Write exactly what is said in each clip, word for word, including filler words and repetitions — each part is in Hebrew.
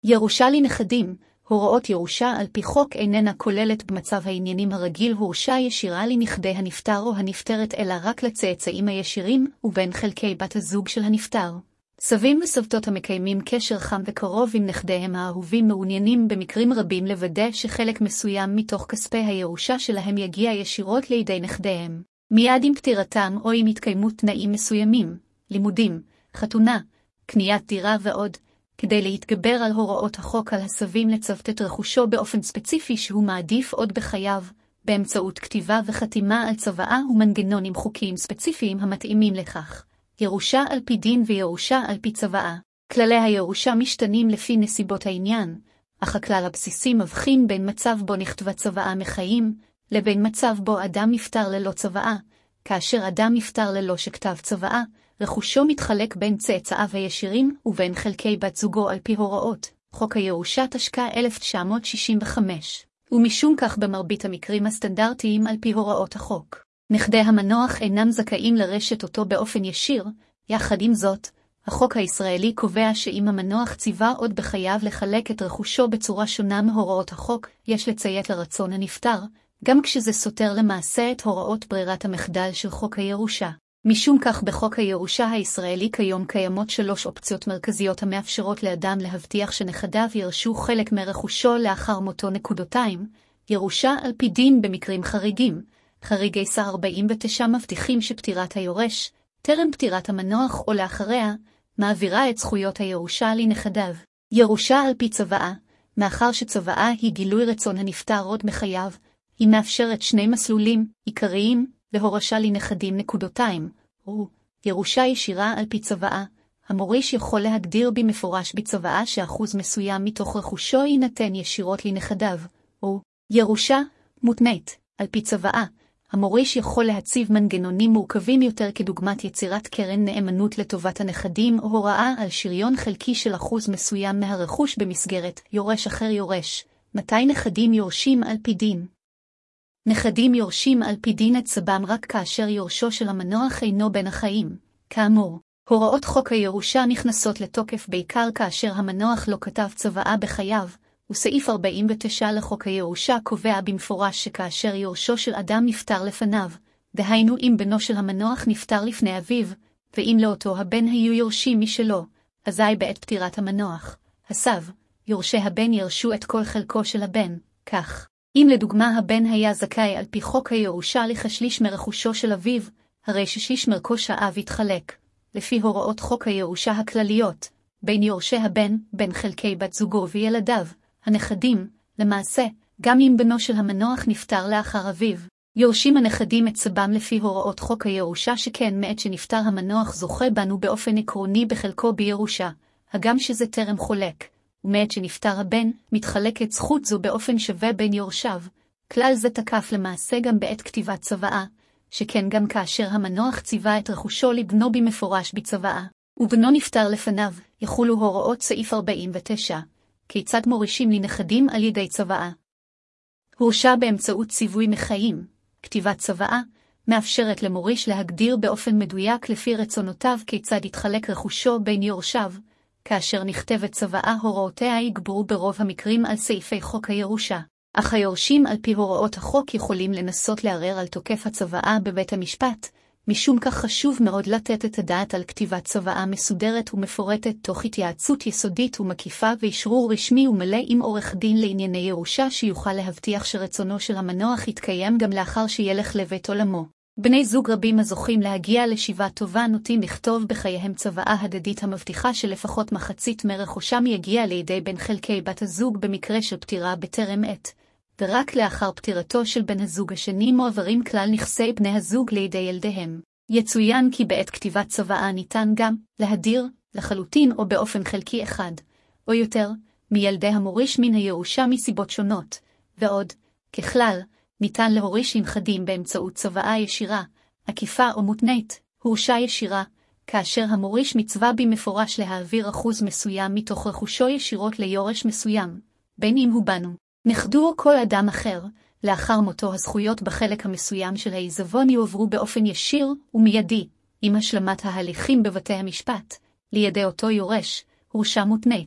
ירושה לנכדים, הוראות ירושה על פי חוק איננה כוללת במצב העניינים הרגיל הורשה ישירה לנכדי הנפטר או הנפטרת אלא רק לצאצאים הישירים ובין חלקי בת הזוג של הנפטר. סבים וסבתות המקיימים קשר חם וקרוב עם נכדיהם האהובים מעוניינים במקרים רבים לוודא שחלק מסוים מתוך כספי הירושה שלהם יגיע ישירות לידי נכדיהם. מיד עם פטירתם או עם התקיימות תנאים מסוימים, לימודים, חתונה, קניית דירה ועוד, כדי להתגבר על הוראות החוק על הסבים לצוות רכושו באופן ספציפי שהוא מעדיף עוד בחייו, באמצעות כתיבה וחתימה על צוואה ומנגנונים חוקיים ספציפיים המתאימים לכך. ירושה על פי דין וירושה על פי צוואה. כללי הירושה משתנים לפי נסיבות העניין, אך הכלל הבסיסי מבחין בין מצב בו נכתבה צוואה מחיים, לבין מצב בו אדם נפטר ללא צוואה. כאשר אדם נפטר ללא שכתב צוואה, רכושו מתחלק בין צאצאיו הישירים ובין חלקי בת זוגו על פי הוראות חוק הירושה תשכ"ה אלף תשע מאות שישים וחמש, ומשום כך במרבית המקרים הסטנדרטיים על פי הוראות החוק. נכדי המנוח אינם זכאים לרשת אותו באופן ישיר, יחד עם זאת, החוק הישראלי קובע שאם המנוח ציווה עוד בחייו לחלק את רכושו בצורה שונה מהוראות החוק, יש לציית לרצון הנפטר, גם כשזה סותר למעשה את הוראות ברירת המחדל של חוק הירושה. משום כך בחוק הירושה הישראלי כיום קיימות שלוש אופציות מרכזיות המאפשרות לאדם להבטיח שנכדיו ירשו חלק מרכושו לאחר מותו נקודותיים, ירושה על פי דין במקרים חריגים. חריגי סעיף ארבעים ותשע מבטיחים שפטירת היורש, טרם פטירת המנוח או לאחריה, מעבירה את זכויות הירושה לנכדיו. ירושה על פי צוואה, מאחר שצוואה היא גילוי רצון הנפטר עוד בחייו, היא מאפשרת שני מסלולים עיקריים להורשה לנכדים נקודותיים, הוא ירושה ישירה על פי צוואה. המוריש יכול להגדיר במפורש בצוואה שאחוז מסוים מתוך רכושו יינתן ישירות לנכדיו, או ירושה מותנית על פי צוואה. המוריש יכול להציב מנגנונים מורכבים יותר כדוגמת יצירת קרן נאמנות לטובת הנכדים או הוראה על שריון חלקי של אחוז מסוים מהרכוש במסגרת יורש אחר יורש. מתי נכדים יורשים על פי דין? נכדים יורשים על פי דין את סבם רק כאשר יורשו של המנוח אינו בין החיים. כאמור, הוראות חוק הירושה נכנסות לתוקף בעיקר כאשר המנוח לא כתב צוואה בחייו, וסעיף ארבעים ותשע לחוק הירושה קובע במפורש שכאשר יורשו של אדם נפטר לפניו, דהיינו אם בנו של המנוח נפטר לפני אביו, ואם לאותו הבן היו יורשים משלו, אזי בעת פטירת המנוח, הסב, יורשי הבן ירשו את כל חלקו של הבן, כך. אם לדוגמה הבן היה זכאי על פי חוק הירושה לכשליש מרכושו של אביו, הרי ששליש מרכוש האב יתחלק, לפי הוראות חוק הירושה הכלליות, בין יורשי הבן, בין חלקי בת זוגו וילדיו, הנכדים. למעשה, גם אם בנו של המנוח נפטר לאחר אביו, יורשים הנכדים את סבם לפי הוראות חוק הירושה שכן מעת שנפטר המנוח זוכה בנו באופן עקרוני בחלקו בירושה, הגם שזה טרם חולק. ומעת שנפטר הבן, מתחלקת זכות זו באופן שווה בין יורשיו. כלל זה תקף למעשה גם בעת כתיבת צוואה, שכן גם כאשר המנוח ציווה את רכושו לבנו במפורש בצוואה, ובנו נפטר לפניו, יחולו הוראות סעיף ארבעים ותשע. כיצד מורישים לנכדים על ידי צוואה? הורשה באמצעות ציווי מחיים. כתיבת צוואה מאפשרת למוריש להגדיר באופן מדויק לפי רצונותיו כיצד יתחלק רכושו בין יורשיו. כאשר נכתבת צוואה הוראותיה יגברו ברוב המקרים על סעיפי חוק הירושה, אך היורשים על פי הוראות החוק יכולים לנסות לערער על תוקף הצוואה בבית המשפט, משום כך חשוב מאוד לתת את הדעת על כתיבת צוואה מסודרת ומפורטת תוך התייעצות יסודית ומקיפה ואשרור רשמי ומלא עם עורך דין לענייני ירושה שיוכל להבטיח שרצונו של המנוח יתקיים גם לאחר שילך לבית עולמו. בני זוג רבים הזוכים להגיע לשיבה טובה נוטים לכתוב בחייהם צוואה הדדית המבטיחה שלפחות מחצית מרכושם יגיע לידי בין חלקי בת הזוג במקרה של פטירה בטרם עת, ורק לאחר פטירתו של בן הזוג השני מועברים כלל נכסי בני הזוג לידי ילדיהם. יצוין כי בעת כתיבת צוואה ניתן גם להדיר לחלוטין או באופן חלקי אחד, או יותר, מילדי המוריש מן הירושה מסיבות שונות, ועוד, ככלל, ניתן להוריש לנכדים באמצעות צוואה ישירה, עקיפה או מותנית, הורשה ישירה, כאשר המוריש מצווה במפורש להעביר אחוז מסוים מתוך רכושו ישירות ליורש מסוים, בין אם הוא בנו, נכדו או כל אדם אחר. לאחר מותו הזכויות בחלק המסוים של העיזבון יועברו באופן ישיר ומיידי, עם השלמת ההליכים בבתי המשפט, לידי אותו יורש, הורשה מותנית.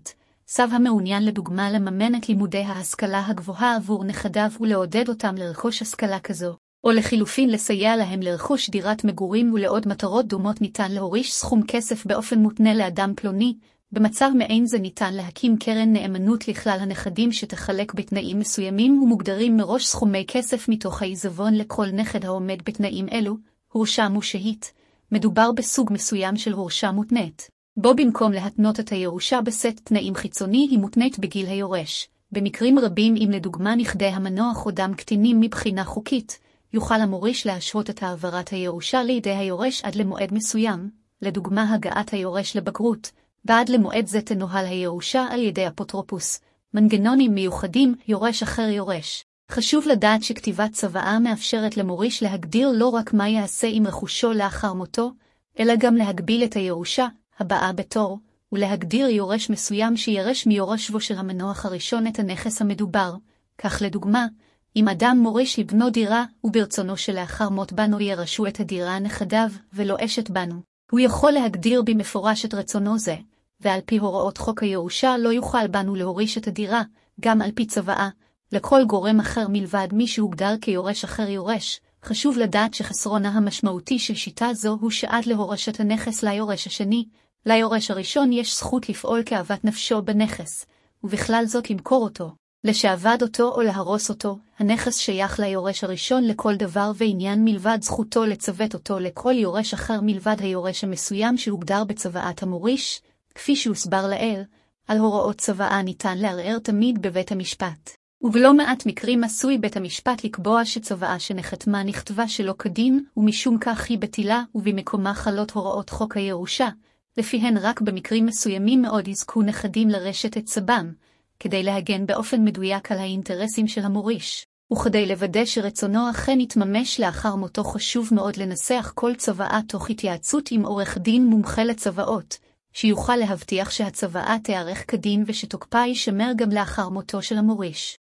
סב המעוניין לדוגמה לממן את לימודי ההשכלה הגבוהה עבור נכדיו ולעודד אותם לרכוש השכלה כזו, או לחילופין לסייע להם לרכוש דירת מגורים ולעוד מטרות דומות, ניתן להוריש סכום כסף באופן מותנה לאדם פלוני. במצב מעין זה ניתן להקים קרן נאמנות לכלל הנכדים שתחלק בתנאים מסוימים ומוגדרים מראש סכומי כסף מתוך העיזבון לכל נכד העומד בתנאים אלו. הורשה מושהית. מדובר בסוג מסוים של הורשה מותנית, בו במקום להתנות את הירושה בסט תנאים חיצוני היא מותנית בגיל היורש. במקרים רבים, אם לדוגמה נכדי המנוח עודם קטינים מבחינה חוקית, יוכל המוריש להשהות את העברת הירושה לידי היורש עד למועד מסוים, לדוגמה הגעת היורש לבגרות. בעד למועד זה תנוהל הירושה על ידי אפוטרופוס. מנגנונים מיוחדים, יורש אחר יורש. חשוב לדעת שכתיבת צוואה מאפשרת למוריש להגדיר לא רק מה יעשה עם רכושו לאחר מותו, אלא גם להגביל את הירושה הבאה בתור, ולהגדיר יורש מסוים שירש מיורשו של המנוח הראשון את הנכס המדובר. כך לדוגמה, אם אדם מוריש לבנו דירה, וברצונו שלאחר מות בנו ירשו את הדירה נכדיו ולא אשת בנו, הוא יכול להגדיר במפורש את רצונו זה, ועל פי הוראות חוק הירושה לא יוכל בנו להוריש את הדירה, גם על פי צוואה, לכל גורם אחר מלבד מי שהוגדר כיורש אחר יורש. חשוב לדעת שחסרונה המשמעותי של שיטה זו הוא שעד להורשת הנכס ליורש השני, ליורש הראשון יש זכות לפעול כאוות נפשו בנכס, ובכלל זאת למכור אותו, לשעבד אותו או להרוס אותו. הנכס שייך ליורש הראשון לכל דבר ועניין מלבד זכותו לצוות אותו לכל יורש אחר מלבד היורש המסוים שהוגדר בצוואת המוריש. כפי שהוסבר לעיל, על הוראות צוואה ניתן לערער תמיד בבית המשפט. ובלא מעט מקרים עשוי בית המשפט לקבוע שצוואה שנחתמה נכתבה שלא כדין, ומשום כך היא בטילה, ובמקומה חלות הוראות חוק הירושה, לפיהן רק במקרים מסוימים מאוד יזכו נכדים לרשת את סבם, כדי להגן באופן מדויק על האינטרסים של המוריש. וכדי לוודא שרצונו אכן יתממש לאחר מותו חשוב מאוד לנסח כל צוואה תוך התייעצות עם עורך דין מומחה לצוואות, שיוכל להבטיח שהצוואה תיערך כדין ושתוקפה יישמר גם לאחר מותו של המוריש.